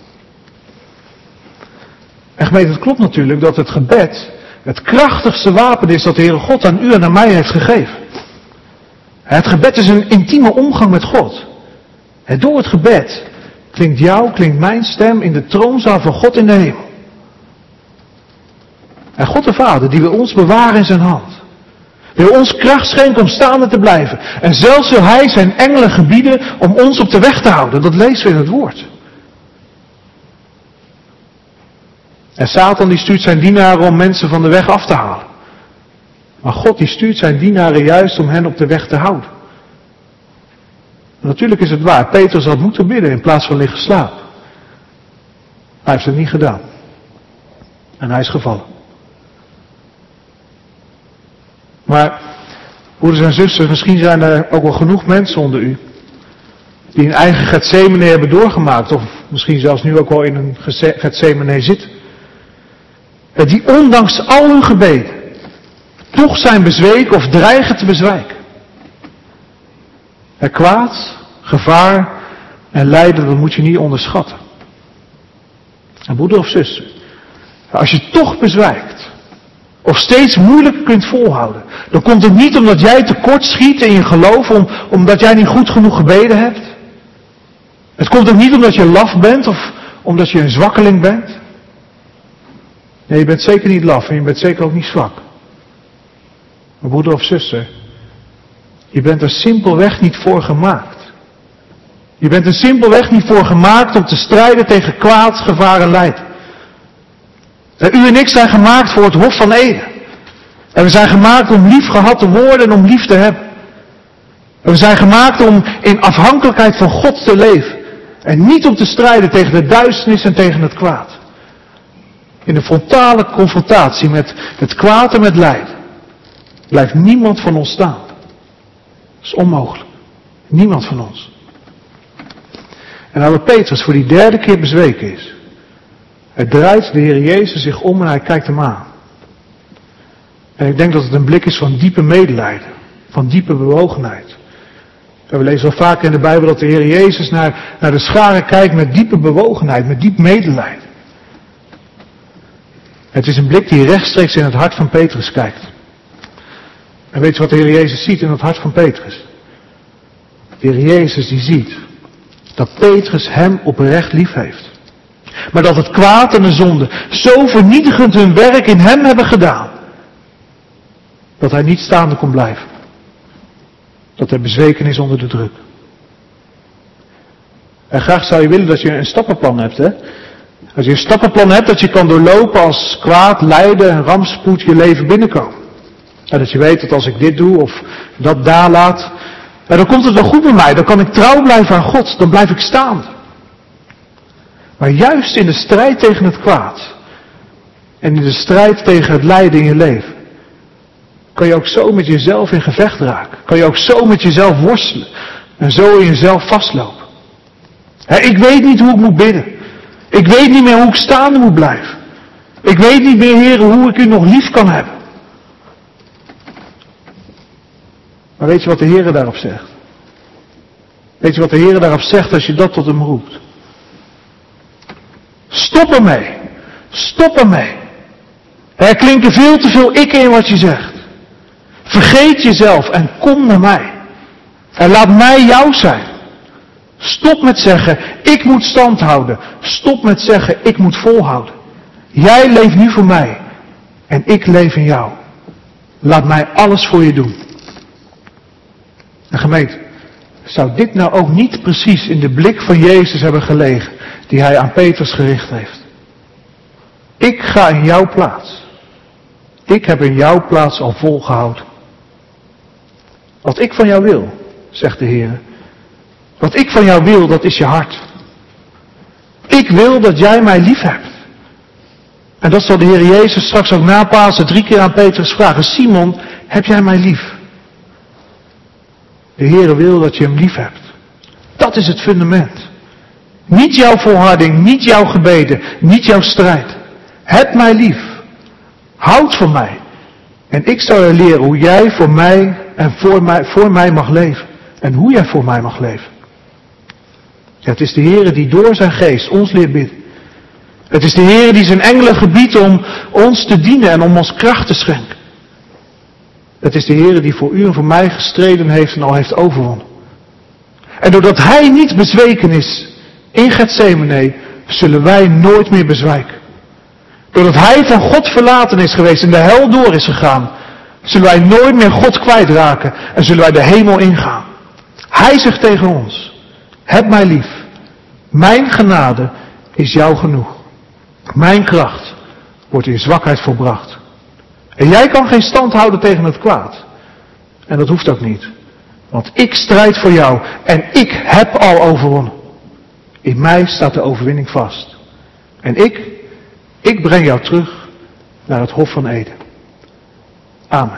En gemeente, het klopt natuurlijk dat het gebed het krachtigste wapen is dat de Heere God aan u en aan mij heeft gegeven. Het gebed is een intieme omgang met God. En door het gebed klinkt mijn stem in de troonzaal van God in de hemel. En God de Vader, die wil ons bewaren in zijn hand. Wil ons kracht schenken om staande te blijven. En zelfs wil hij zijn engelen gebieden om ons op de weg te houden. Dat lezen we in het woord. En Satan die stuurt zijn dienaren om mensen van de weg af te halen. Maar God die stuurt zijn dienaren juist om hen op de weg te houden. En natuurlijk is het waar. Petrus had moeten bidden in plaats van liggen slapen. Hij heeft het niet gedaan. En hij is gevallen. Maar, broeders en zusters, misschien zijn er ook wel genoeg mensen onder u die een eigen Getsemane hebben doorgemaakt, of misschien zelfs nu ook wel in een Getsemane zitten. En die ondanks al hun gebeden toch zijn bezweken of dreigen te bezwijken. Het kwaad, gevaar en lijden, dat moet je niet onderschatten. En broeder of zuster, als je toch bezwijkt, of steeds moeilijk kunt volhouden, dan komt het niet omdat jij tekort schiet in je geloof, omdat jij niet goed genoeg gebeden hebt. Het komt ook niet omdat je laf bent of omdat je een zwakkeling bent. Nee, je bent zeker niet laf en je bent zeker ook niet zwak. Maar broeder of zuster, je bent er simpelweg niet voor gemaakt. Je bent er simpelweg niet voor gemaakt om te strijden tegen kwaad, gevaar en leid. U en ik zijn gemaakt voor het Hof van Eden. En we zijn gemaakt om lief gehad te worden en om lief te hebben. En we zijn gemaakt om in afhankelijkheid van God te leven. En niet om te strijden tegen de duisternis en tegen het kwaad. In de frontale confrontatie met het kwaad en met lijden blijft niemand van ons staan. Dat is onmogelijk. Niemand van ons. En nou dat Petrus voor die derde keer bezweken is. Hij draait de Heer Jezus zich om en hij kijkt hem aan. En ik denk dat het een blik is van diepe medelijden. Van diepe bewogenheid. En we lezen wel vaker in de Bijbel dat de Heer Jezus naar de scharen kijkt met diepe bewogenheid, met diep medelijden. Het is een blik die rechtstreeks in het hart van Petrus kijkt. En weet je wat de Heer Jezus ziet in het hart van Petrus? De Heer Jezus die ziet dat Petrus hem oprecht lief heeft. Maar dat het kwaad en de zonde zo vernietigend hun werk in hem hebben gedaan, dat hij niet staande kon blijven. Dat hij bezweken is onder de druk. En graag zou je willen dat je een stappenplan hebt, hè? Als je een stappenplan hebt dat je kan doorlopen als kwaad, lijden en rampspoed je leven binnenkomen. En dat je weet dat als ik dit doe of dat daar laat, dan komt het wel goed bij mij. Dan kan ik trouw blijven aan God. Dan blijf ik staan. Maar juist in de strijd tegen het kwaad en in de strijd tegen het lijden in je leven, kan je ook zo met jezelf in gevecht raken. Kan je ook zo met jezelf worstelen. En zo in jezelf vastlopen. Ik weet niet hoe ik moet bidden. Ik weet niet meer hoe ik staande moet blijven. Ik weet niet meer, Heer, hoe ik u nog lief kan hebben. Maar weet je wat de Heer daarop zegt? Weet je wat de Heer daarop zegt als je dat tot hem roept? Stop ermee. Stop ermee. Er klinken veel te veel ik in wat je zegt. Vergeet jezelf en kom naar mij. En laat mij jou zijn. Stop met zeggen, ik moet stand houden. Stop met zeggen, ik moet volhouden. Jij leeft nu voor mij. En ik leef in jou. Laat mij alles voor je doen. En gemeente, zou dit nou ook niet precies in de blik van Jezus hebben gelegen, die hij aan Petrus gericht heeft? Ik ga in jouw plaats. Ik heb in jouw plaats al volgehouden. Wat ik van jou wil, zegt de Heer. Wat ik van jou wil, dat is je hart. Ik wil dat jij mij lief hebt. En dat zal de Heer Jezus straks ook na Pasen 3 keer aan Petrus vragen. Simon, heb jij mij lief? De Heer wil dat je hem lief hebt. Dat is het fundament. Niet jouw volharding, niet jouw gebeden, niet jouw strijd. Heb mij lief. Houd van mij. En ik zal je leren hoe jij voor mij en voor mij mag leven. En hoe jij voor mij mag leven. Ja, het is de Heer die door zijn geest ons leert bidden. Het is de Heer die zijn engelen gebiedt om ons te dienen en om ons kracht te schenken. Het is de Heer die voor u en voor mij gestreden heeft en al heeft overwonnen. En doordat Hij niet bezweken is in Getsemane, zullen wij nooit meer bezwijken. Doordat Hij van God verlaten is geweest en de hel door is gegaan, zullen wij nooit meer God kwijtraken en zullen wij de hemel ingaan. Hij zegt tegen ons, heb mij lief. Mijn genade is jou genoeg. Mijn kracht wordt in zwakheid volbracht. En jij kan geen stand houden tegen het kwaad. En dat hoeft ook niet. Want ik strijd voor jou en ik heb al overwonnen. In mij staat de overwinning vast. En ik breng jou terug naar het Hof van Eden. Amen.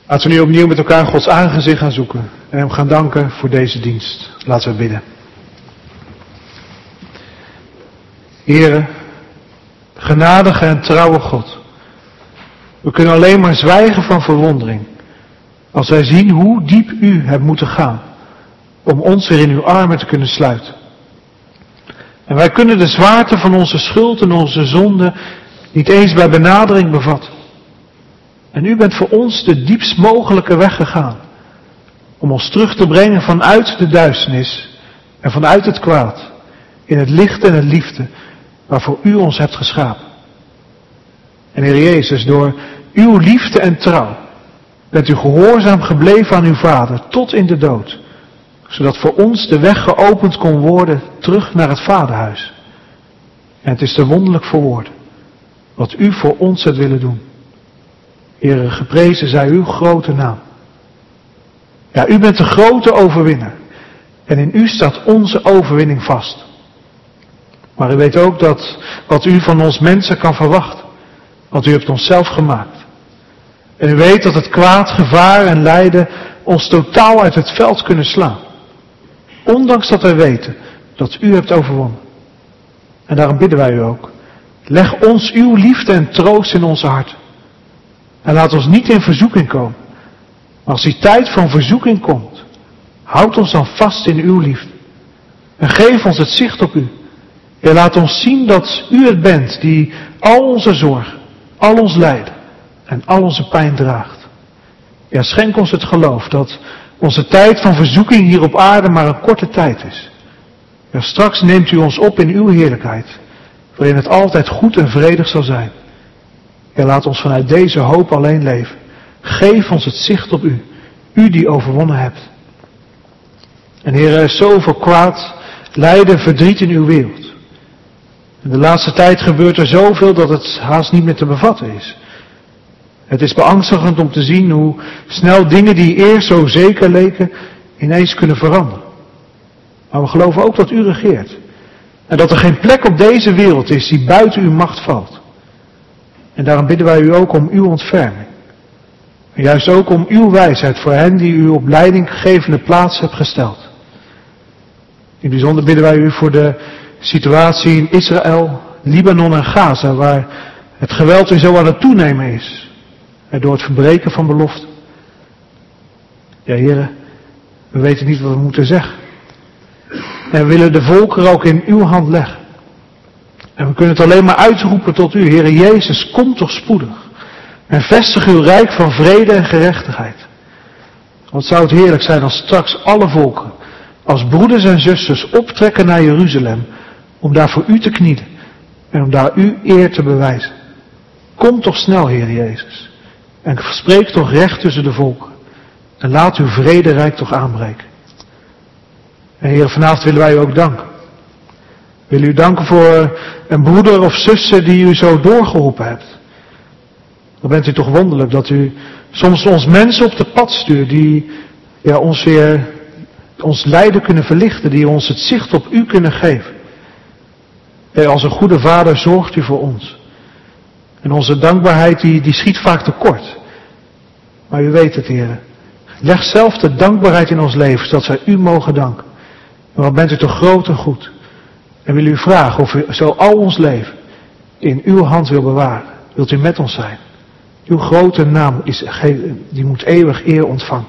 Laten we nu opnieuw met elkaar Gods aangezicht gaan zoeken en hem gaan danken voor deze dienst. Laten we bidden. Heere, genadige en trouwe God, we kunnen alleen maar zwijgen van verwondering als wij zien hoe diep u hebt moeten gaan om ons weer in uw armen te kunnen sluiten. En wij kunnen de zwaarte van onze schuld en onze zonde niet eens bij benadering bevatten. En u bent voor ons de diepst mogelijke weg gegaan om ons terug te brengen vanuit de duisternis en vanuit het kwaad in het licht en het liefde waarvoor u ons hebt geschapen. En Heer Jezus, door uw liefde en trouw bent u gehoorzaam gebleven aan uw Vader tot in de dood, zodat voor ons de weg geopend kon worden terug naar het Vaderhuis. En het is te wonderlijk voor woorden wat u voor ons hebt willen doen. Heere, geprezen zij uw grote naam. Ja, u bent de grote overwinnaar. En in u staat onze overwinning vast. Maar u weet ook dat wat u van ons mensen kan verwachten. Want u hebt ons zelf gemaakt. En u weet dat het kwaad, gevaar en lijden ons totaal uit het veld kunnen slaan. Ondanks dat wij weten dat u hebt overwonnen. En daarom bidden wij u ook. Leg ons uw liefde en troost in onze harten. En laat ons niet in verzoeking komen. Maar als die tijd van verzoeking komt, houd ons dan vast in uw liefde. En geef ons het zicht op u. En laat ons zien dat u het bent die al onze zorg, al ons lijden en al onze pijn draagt. Ja, schenk ons het geloof dat onze tijd van verzoeking hier op aarde maar een korte tijd is. Ja, straks neemt u ons op in uw heerlijkheid, waarin het altijd goed en vredig zal zijn. Ja, laat ons vanuit deze hoop alleen leven. Geef ons het zicht op u, u die overwonnen hebt. En Heer, er is zoveel kwaad, lijden, verdriet in uw wereld. In de laatste tijd gebeurt er zoveel dat het haast niet meer te bevatten is. Het is beangstigend om te zien hoe snel dingen die eerst zo zeker leken, ineens kunnen veranderen. Maar we geloven ook dat u regeert. En dat er geen plek op deze wereld is die buiten uw macht valt. En daarom bidden wij u ook om uw ontferming. En juist ook om uw wijsheid voor hen die u op leidinggevende plaats hebt gesteld. In het bijzonder bidden wij u voor de situatie in Israël, Libanon en Gaza, waar het geweld weer zo aan het toenemen is. En door het verbreken van beloften. Ja, heren, we weten niet wat we moeten zeggen. En we willen de volkeren ook in uw hand leggen. En we kunnen het alleen maar uitroepen tot u. Heere Jezus, kom toch spoedig. En vestig uw rijk van vrede en gerechtigheid. Wat zou het heerlijk zijn als straks alle volken, als broeders en zusters, optrekken naar Jeruzalem. Om daar voor u te knielen. En om daar uw eer te bewijzen. Kom toch snel, Heer Jezus. En spreek toch recht tussen de volken. En laat uw vrederijk toch aanbreken. En Heer, vanavond willen wij u ook danken. We willen u danken voor een broeder of zuster die u zo doorgeroepen hebt. Dan bent u toch wonderlijk dat u soms ons mensen op de pad stuurt die ons weer ons lijden kunnen verlichten, die ons het zicht op u kunnen geven. En als een goede vader zorgt u voor ons. En onze dankbaarheid die schiet vaak tekort. Maar u weet het, Heer. Leg zelf de dankbaarheid in ons leven, zodat wij u mogen danken. En wat bent u toch groot en goed. En wil u vragen of u zo al ons leven in uw hand wil bewaren. Wilt u met ons zijn. Uw grote naam die moet eeuwig eer ontvangen.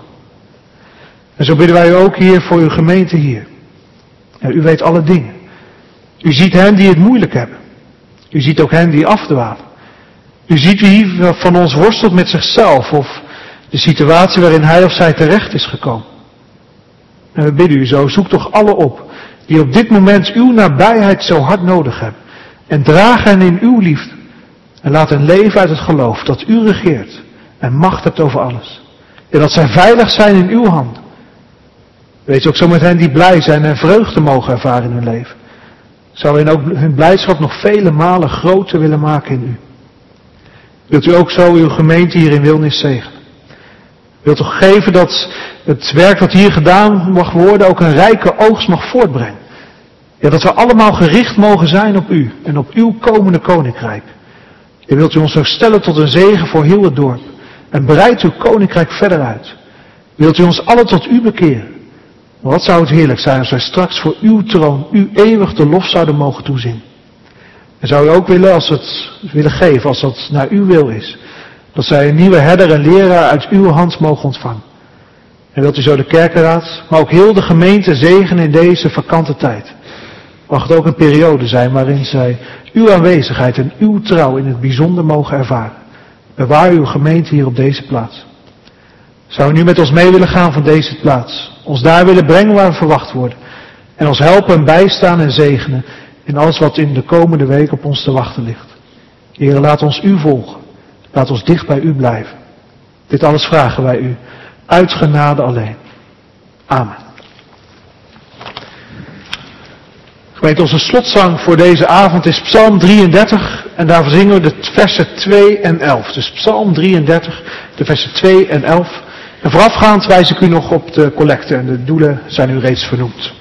En zo bidden wij u ook hier voor uw gemeente hier. En u weet alle dingen. U ziet hen die het moeilijk hebben. U ziet ook hen die afdwalen. U ziet wie van ons worstelt met zichzelf of de situatie waarin hij of zij terecht is gekomen. En we bidden u zo, zoek toch alle op die op dit moment uw nabijheid zo hard nodig hebben. En draag hen in uw liefde. En laat hen leven uit het geloof dat u regeert en macht hebt over alles. En dat zij veilig zijn in uw hand. Weet u ook zo met hen die blij zijn en vreugde mogen ervaren in hun leven. Zou hen ook hun blijdschap nog vele malen groter willen maken in u. Wilt u ook zo uw gemeente hier in Wilnis zegenen? Wilt u geven dat het werk dat hier gedaan mag worden ook een rijke oogst mag voortbrengen. Ja, dat we allemaal gericht mogen zijn op u en op uw komende koninkrijk. En wilt u ons ook stellen tot een zegen voor heel het dorp. En breidt uw koninkrijk verder uit. Wilt u ons allen tot u bekeren? Maar wat zou het heerlijk zijn als wij straks voor uw troon, u eeuwig de lof zouden mogen toezingen. En zou u ook willen, als het willen geven, als dat naar uw wil is, dat zij een nieuwe herder en leraar uit uw hand mogen ontvangen. En wilt u zo de kerkenraad, maar ook heel de gemeente zegenen in deze vakante tijd. Mag het ook een periode zijn waarin zij uw aanwezigheid en uw trouw in het bijzonder mogen ervaren. Bewaar uw gemeente hier op deze plaats. Zou u nu met ons mee willen gaan van deze plaats? Ons daar willen brengen waar we verwacht worden. En ons helpen en bijstaan en zegenen in alles wat in de komende week op ons te wachten ligt. Heere, laat ons u volgen. Laat ons dicht bij u blijven. Dit alles vragen wij u. Uit genade alleen. Amen. Gemeente, onze slotzang voor deze avond is Psalm 33. En daarvoor zingen we de versen 2 en 11. Dus Psalm 33, de versen 2 en 11. En voorafgaand wijs ik u nog op de collecte. En de doelen zijn u reeds vernoemd.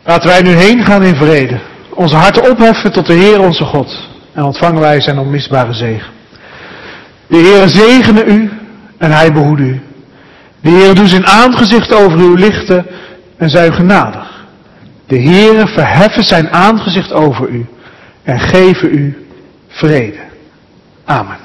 Laten wij nu heen gaan in vrede. Onze harten opheffen tot de Heer onze God. En ontvangen wij zijn onmisbare zegen. De Heer zegene u en hij behoede u. De Heer doet zijn aangezicht over u lichten en zij u genadig. De Heer verheffen zijn aangezicht over u en geven u vrede. Amen.